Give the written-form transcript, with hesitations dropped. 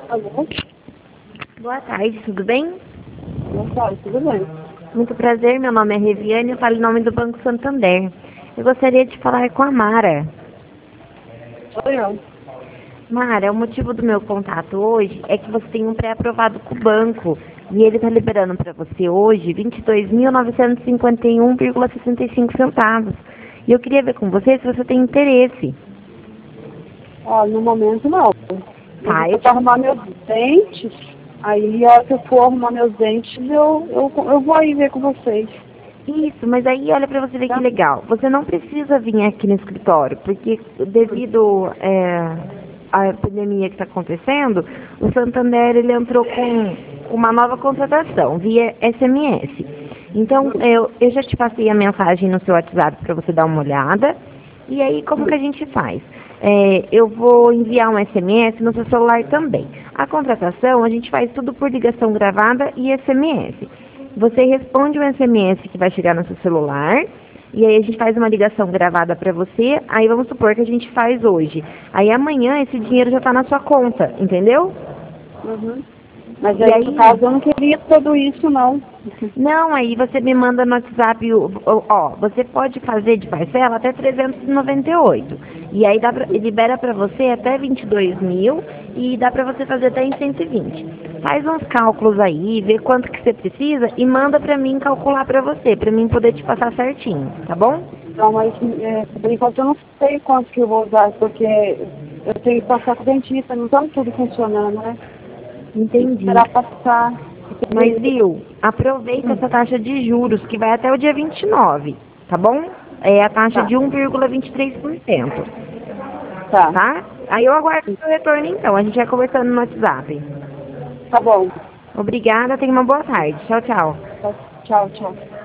Alô? Boa tarde, tudo bem? Boa tarde, tudo bem? Muito prazer, meu nome é Reviane, eu falo em nome do Banco Santander. Eu gostaria de falar com a Mara. Sou eu. Mara, o motivo do meu contato hoje é que você tem um pré-aprovado com o banco e ele está liberando para você hoje R$ 22.951,65. E eu queria ver com você se você tem interesse. No momento não. Mas Tá, eu vou arrumar meus dentes, aí a hora que eu for arrumar meus dentes, eu vou aí ver com vocês. Isso, mas aí olha para você ver que Tá? legal. Você não precisa vir aqui no escritório, porque devido à pandemia que está acontecendo, o Santander ele entrou com uma nova contratação via SMS. Então eu já te passei a mensagem no seu WhatsApp para você dar uma olhada. E aí como que a gente faz? Eu vou enviar um SMS no seu celular também. A contratação a gente faz tudo por ligação gravada e SMS. Você responde o SMS que vai chegar no seu celular, e aí a gente faz uma ligação gravada para você, aí vamos supor que a gente faz hoje. Aí amanhã esse dinheiro já está na sua conta, entendeu? Uhum. Mas E aí, no aí, caso, eu não queria tudo isso, não. não, aí você me manda no WhatsApp, você pode fazer de parcela até 398. E aí libera para você até 22 mil e dá para você fazer até em 120. Faz uns cálculos aí, vê quanto que você precisa e manda para mim calcular para você, para mim poder te passar certinho, tá bom? Não, mas por enquanto eu não sei quanto que eu vou usar, porque eu tenho que passar com o dentista, não está tudo funcionando, né? Tem que Entendi. esperar passar. Mas viu, aproveita essa taxa de juros que vai até o dia 29, tá bom? É a taxa Tá, de 1,23%. tá. Tá? Aí eu aguardo o seu retorno então. A gente vai conversando no WhatsApp. Tá bom. Obrigada, tenha uma boa tarde. Tchau, tchau. Tchau, tchau.